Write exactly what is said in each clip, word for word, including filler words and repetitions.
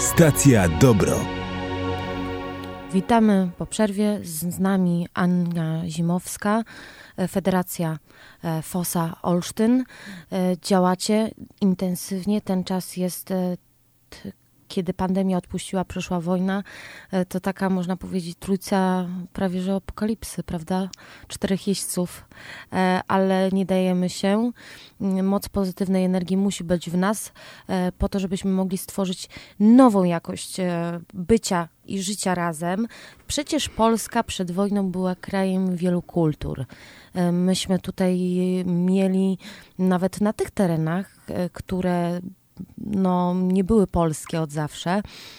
Stacja Dobro. Witamy po przerwie. Z nami Anna Zimowska, Federacja Fossa Olsztyn. Działacie intensywnie. Ten czas jest, kiedy pandemia odpuściła, przyszła wojna. To taka, można powiedzieć, trójca prawie że apokalipsy, prawda? Czterech jeźdźców, ale nie dajemy się. Moc pozytywnej energii musi być w nas po to, żebyśmy mogli stworzyć nową jakość bycia i życia razem. Przecież Polska przed wojną była krajem wielu kultur. Myśmy tutaj mieli nawet na tych terenach, które no, nie były polskie od zawsze,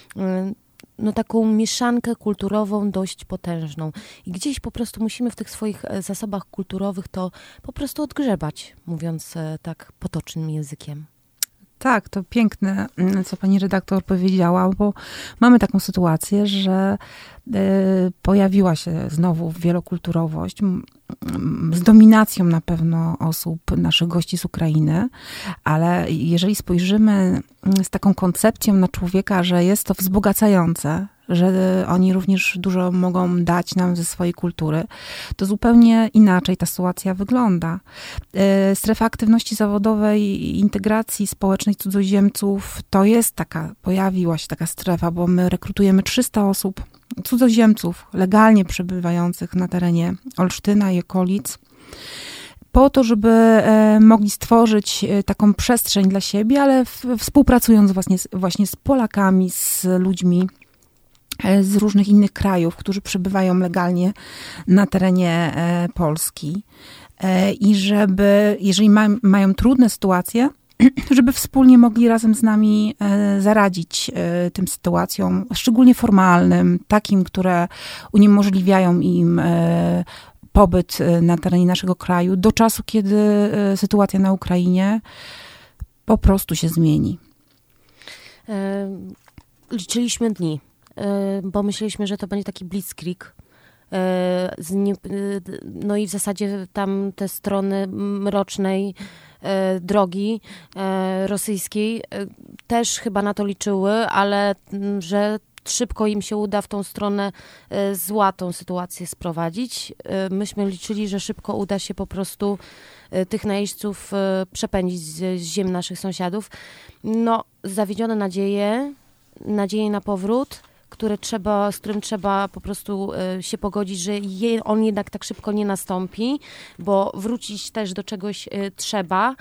no taką mieszankę kulturową dość potężną. I gdzieś po prostu musimy w tych swoich zasobach kulturowych to po prostu odgrzebać, mówiąc tak potocznym językiem. Tak, to piękne, co pani redaktor powiedziała, bo mamy taką sytuację, że y, pojawiła się znowu wielokulturowość z dominacją na pewno osób, naszych gości z Ukrainy, ale jeżeli spojrzymy z taką koncepcją na człowieka, że jest to wzbogacające, że oni również dużo mogą dać nam ze swojej kultury, to zupełnie inaczej ta sytuacja wygląda. Strefa aktywności zawodowej i integracji społecznej cudzoziemców to jest taka, pojawiła się taka strefa, bo my rekrutujemy trzysta osób, cudzoziemców legalnie przebywających na terenie Olsztyna i okolic, po to, żeby mogli stworzyć taką przestrzeń dla siebie, ale współpracując właśnie, właśnie z Polakami, z ludźmi z różnych innych krajów, którzy przebywają legalnie na terenie Polski. I żeby, jeżeli ma, mają trudne sytuacje, żeby wspólnie mogli razem z nami zaradzić tym sytuacjom, szczególnie formalnym, takim, które uniemożliwiają im pobyt na terenie naszego kraju do czasu, kiedy sytuacja na Ukrainie po prostu się zmieni. Liczyliśmy dni, bo myśleliśmy, że to będzie taki blitzkrieg. No i w zasadzie tam te strony mrocznej drogi rosyjskiej też chyba na to liczyły, ale że szybko im się uda w tą stronę zła tą sytuację sprowadzić. Myśmy liczyli, że szybko uda się po prostu tych najeźdźców przepędzić z ziem naszych sąsiadów. No, zawiedzione nadzieje, nadzieje na powrót, które trzeba, z którym trzeba po prostu się pogodzić, że je, on jednak tak szybko nie nastąpi, bo wrócić też do czegoś trzeba.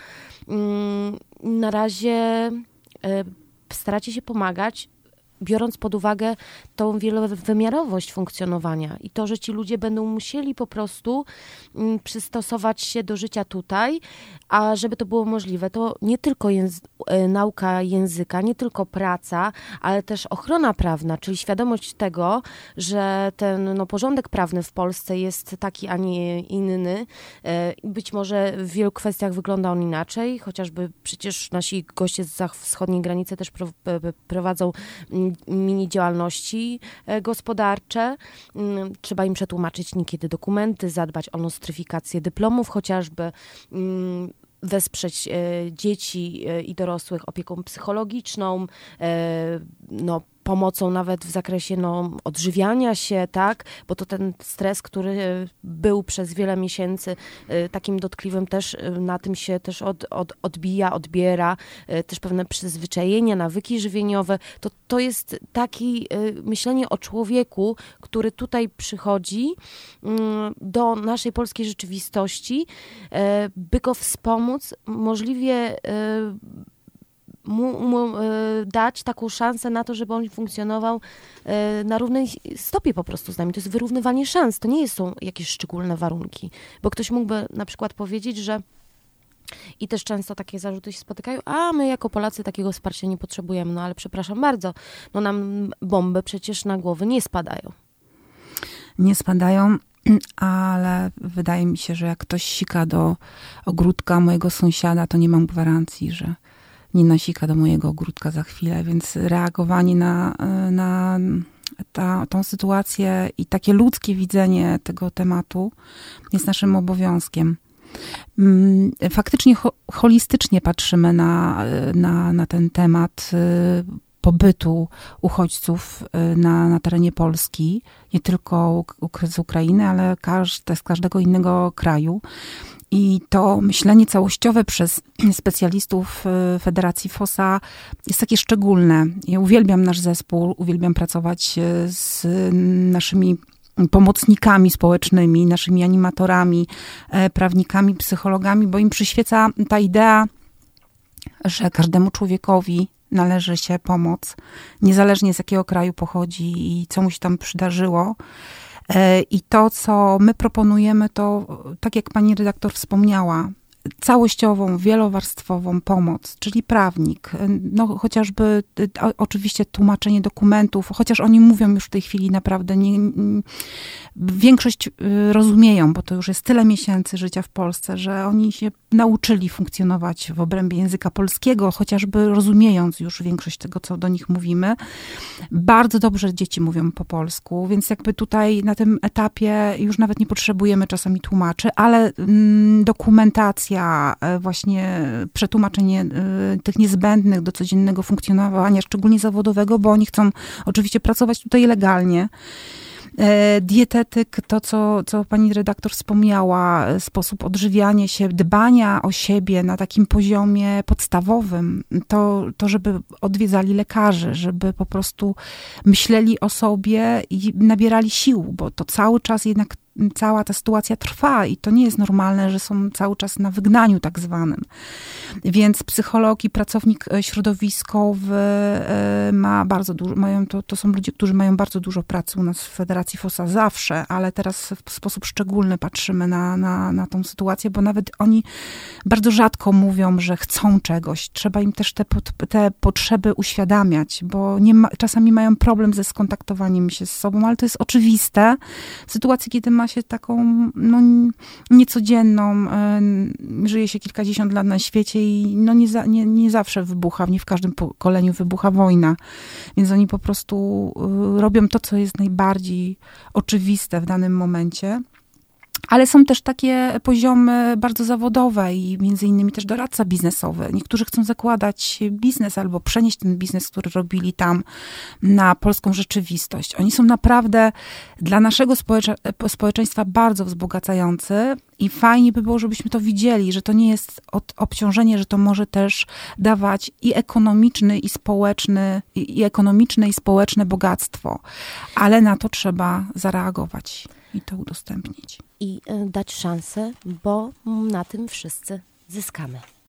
Na razie staracie się pomagać, biorąc pod uwagę tą wielowymiarowość funkcjonowania i to, że ci ludzie będą musieli po prostu przystosować się do życia tutaj, a żeby to było możliwe, to nie tylko języ- nauka języka, nie tylko praca, ale też ochrona prawna, czyli świadomość tego, że ten no, porządek prawny w Polsce jest taki, a nie inny. Być może w wielu kwestiach wygląda on inaczej, chociażby przecież nasi goście z wschodniej granicy też prowadzą mini działalności gospodarcze. Trzeba im przetłumaczyć niekiedy dokumenty, zadbać o nostryfikację dyplomów chociażby, wesprzeć dzieci i dorosłych opieką psychologiczną, no, pomocą nawet w zakresie no, odżywiania się, tak, bo to ten stres, który był przez wiele miesięcy takim dotkliwym też, na tym się też od, od, odbija, odbiera, też pewne przyzwyczajenia, nawyki żywieniowe, to, to jest takie myślenie o człowieku, który tutaj przychodzi do naszej polskiej rzeczywistości, by go wspomóc, możliwie Mu, mu y, dać taką szansę na to, żeby on funkcjonował y, na równej stopie po prostu z nami. To jest wyrównywanie szans, to nie są jakieś szczególne warunki. Bo ktoś mógłby na przykład powiedzieć, że i też często takie zarzuty się spotykają, a my jako Polacy takiego wsparcia nie potrzebujemy. No ale przepraszam bardzo, no nam bomby przecież na głowy nie spadają. Nie spadają, ale wydaje mi się, że jak ktoś sika do ogródka mojego sąsiada, to nie mam gwarancji, że nie nasika do mojego ogródka za chwilę, więc reagowanie na, na ta, tą sytuację i takie ludzkie widzenie tego tematu jest naszym obowiązkiem. Faktycznie ho, holistycznie patrzymy na, na, na ten temat. pobytu uchodźców na, na terenie Polski, nie tylko z Ukrainy, ale każde, z każdego innego kraju. I to myślenie całościowe przez specjalistów Federacji F O S A jest takie szczególne. Ja uwielbiam nasz zespół, uwielbiam pracować z naszymi pomocnikami społecznymi, naszymi animatorami, prawnikami, psychologami, bo im przyświeca ta idea, że każdemu człowiekowi należy się pomoc, niezależnie z jakiego kraju pochodzi i co mu się tam przydarzyło. I to, co my proponujemy, to, tak jak pani redaktor wspomniała, całościową, wielowarstwową pomoc, czyli prawnik, no chociażby o, oczywiście tłumaczenie dokumentów, chociaż oni mówią już w tej chwili naprawdę, nie, nie, większość rozumieją, bo to już jest tyle miesięcy życia w Polsce, że oni się nauczyli funkcjonować w obrębie języka polskiego, chociażby rozumiejąc już większość tego, co do nich mówimy. Bardzo dobrze dzieci mówią po polsku, więc jakby tutaj na tym etapie już nawet nie potrzebujemy czasami tłumaczy, ale mm, dokumentacja, właśnie przetłumaczenie tych niezbędnych do codziennego funkcjonowania, szczególnie zawodowego, bo oni chcą oczywiście pracować tutaj legalnie. Dietetyk, to co, co pani redaktor wspomniała, sposób odżywiania się, dbania o siebie na takim poziomie podstawowym, to, to żeby odwiedzali lekarzy, żeby po prostu myśleli o sobie i nabierali sił, bo to cały czas jednak cała ta sytuacja trwa i to nie jest normalne, że są cały czas na wygnaniu tak zwanym. Więc psycholog i pracownik środowiskowy ma bardzo dużo, mają to, to są ludzie, którzy mają bardzo dużo pracy u nas w Federacji F O S A zawsze, ale teraz w sposób szczególny patrzymy na, na, na tą sytuację, bo nawet oni bardzo rzadko mówią, że chcą czegoś. Trzeba im też te, te potrzeby uświadamiać, bo nie ma, czasami mają problem ze skontaktowaniem się z sobą, ale to jest oczywiste. W sytuacji, kiedy ma się taką no, niecodzienną, y, żyje się kilkadziesiąt lat na świecie i no, nie, za, nie, nie zawsze wybucha, nie w każdym pokoleniu wybucha wojna. Więc oni po prostu y, robią to, co jest najbardziej oczywiste w danym momencie. Ale są też takie poziomy bardzo zawodowe i między innymi też doradca biznesowy. Niektórzy chcą zakładać biznes albo przenieść ten biznes, który robili tam, na polską rzeczywistość. Oni są naprawdę dla naszego społecze- społeczeństwa bardzo wzbogacający i fajnie by było, żebyśmy to widzieli, że to nie jest od, obciążenie, że to może też dawać i ekonomiczny, i społeczny, i, i ekonomiczne, i społeczne bogactwo. Ale na to trzeba zareagować i to udostępnić. I dać szansę, bo na tym wszyscy zyskamy.